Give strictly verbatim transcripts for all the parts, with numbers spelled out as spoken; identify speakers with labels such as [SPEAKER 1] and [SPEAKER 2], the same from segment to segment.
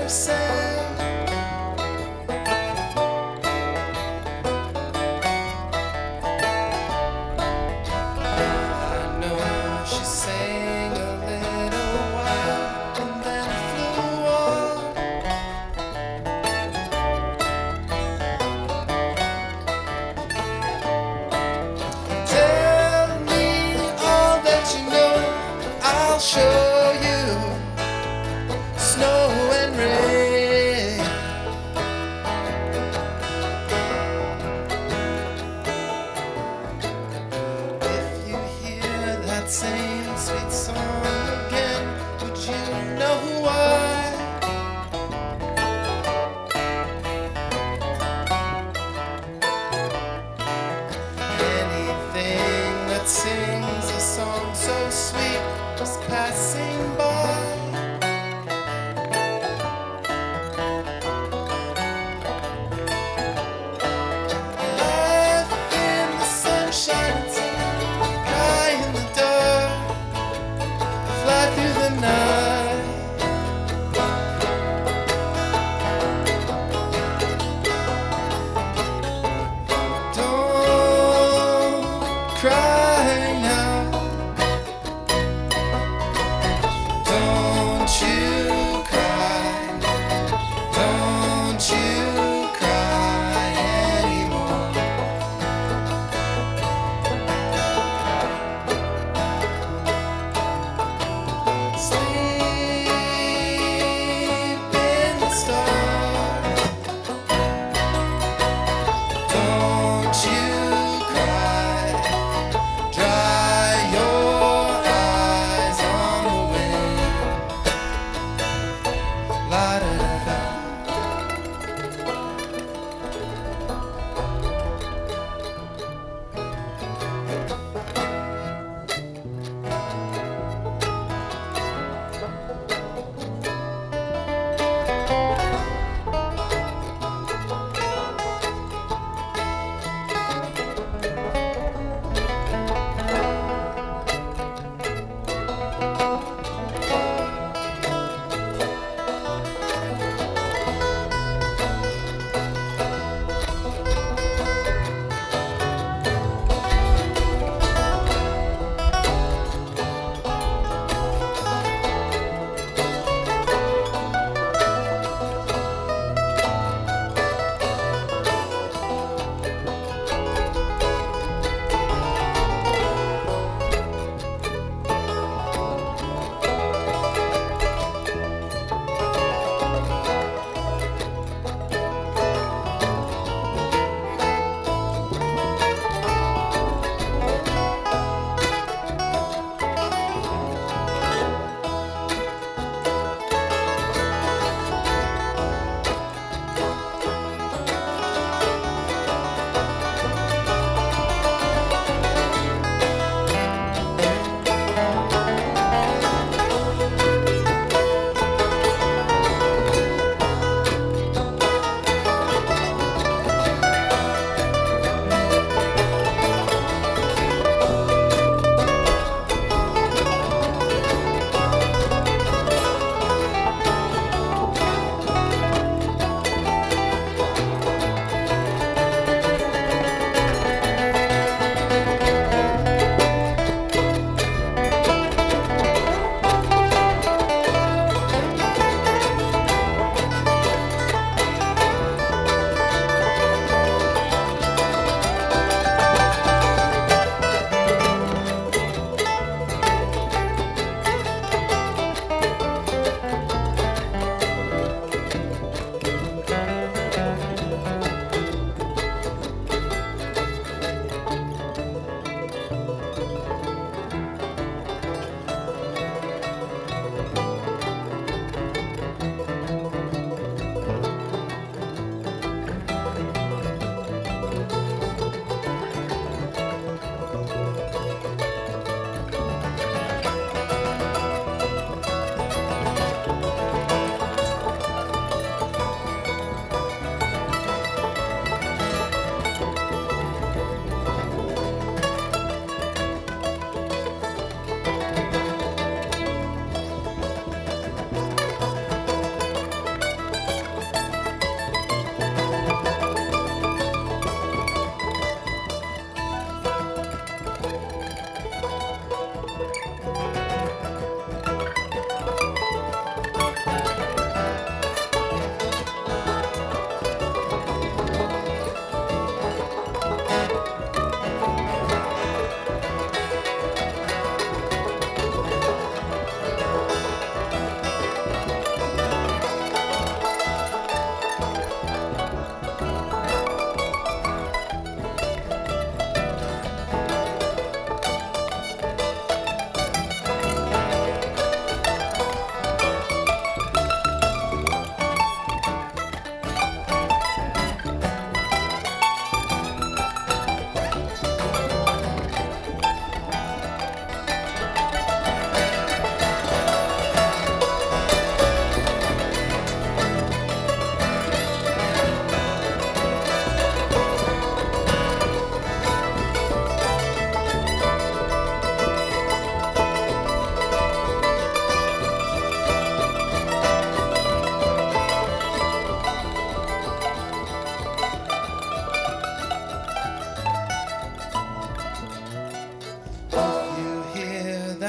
[SPEAKER 1] of sand. I know she sang a little while and then flew on. Tell me all that you know, I'll show you snow and rain.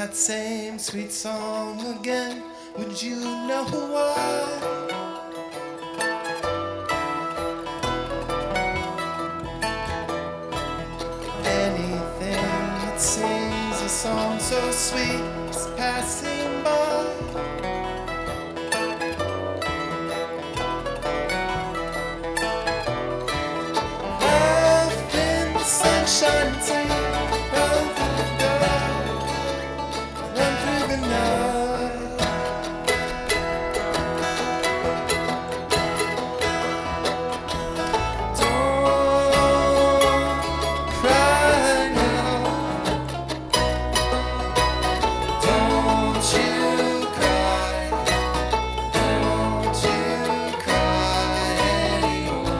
[SPEAKER 1] that same sweet song again, would you know why? Anything that sings a song so sweet is passing by. Left in the sunshine, take run through the dark, run through the night. Don't cry now. Don't you cry. Don't you cry anymore.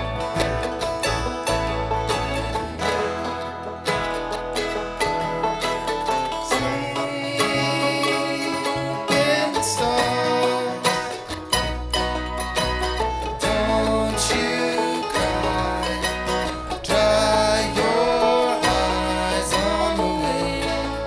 [SPEAKER 1] Sleep in the stars. Don't you cry. Dry your eyes on the way.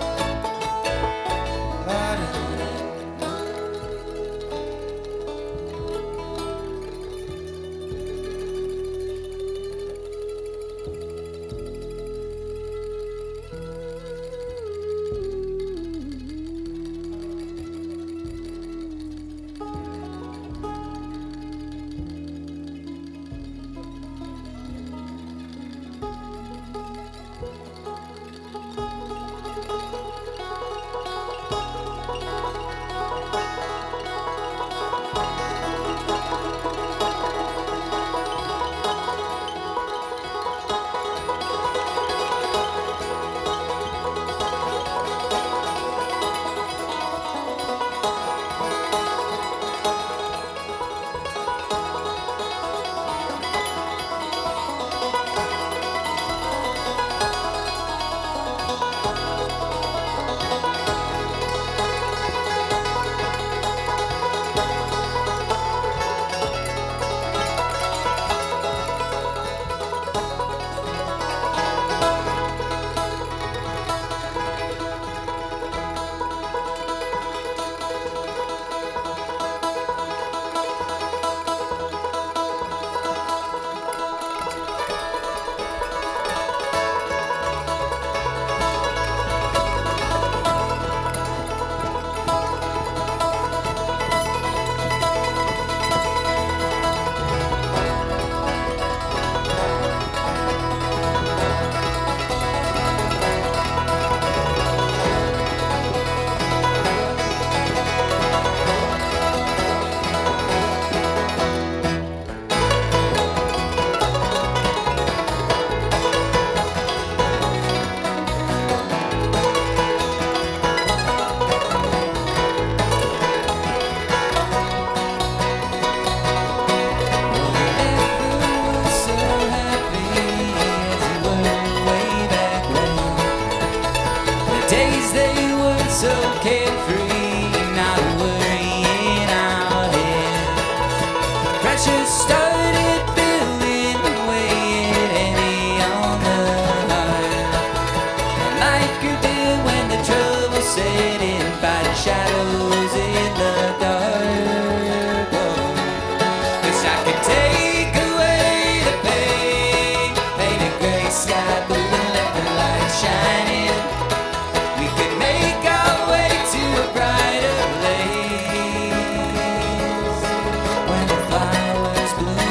[SPEAKER 1] Days they were so carefree, not a worry in our heads. Pressure started building, weighing heavy on the heart. And life grew dim when the trouble set in, fighting shadows in the dark. Oh, wish I could take away the pain, paint a gray sky blue and let the light shine in. We could make our way to a brighter place when the flowers bloom.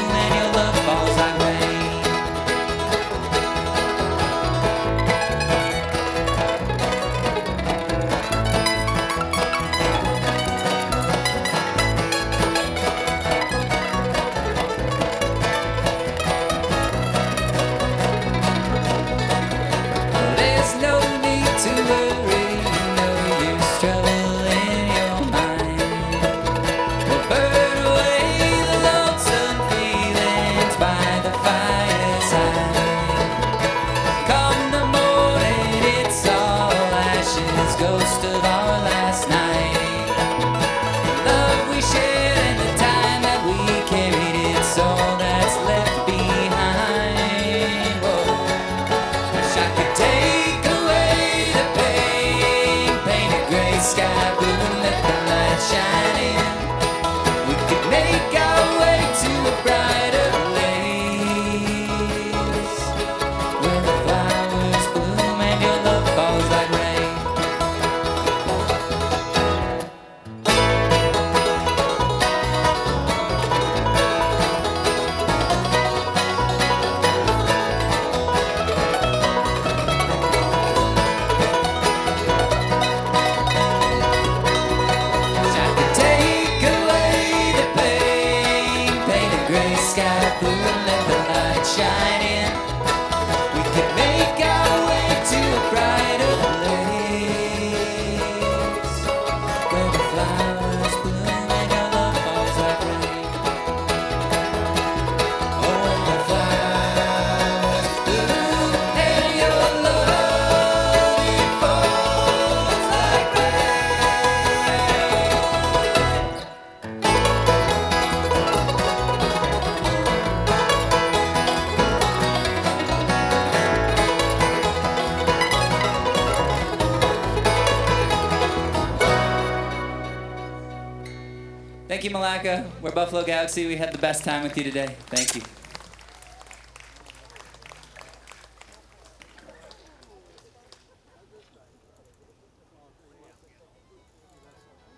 [SPEAKER 1] you, Malacca. We're Buffalo Galaxy. We had the best time with you today. Thank you.